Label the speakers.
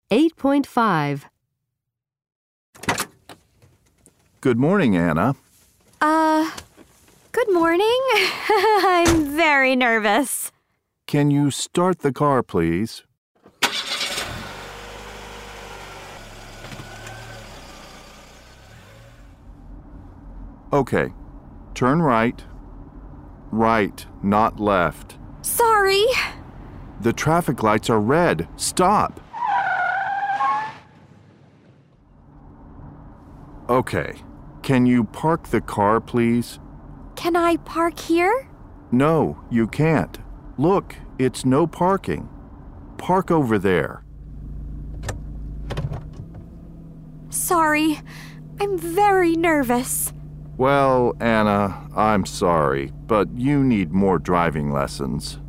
Speaker 1: 8.5.
Speaker 2: Good morning, Anna.
Speaker 3: Good morning. I'm very nervous.
Speaker 2: Can you start the car, please? Okay. Turn right. Right, not left.
Speaker 3: Sorry.
Speaker 2: The traffic lights are red. Stop. Okay. Can you park the car, please?
Speaker 3: Can I park here?
Speaker 2: No, you can't. Look, it's no parking. Park over there.
Speaker 3: Sorry. I'm very nervous.
Speaker 2: Well, Anna, I'm sorry, but you need more driving lessons.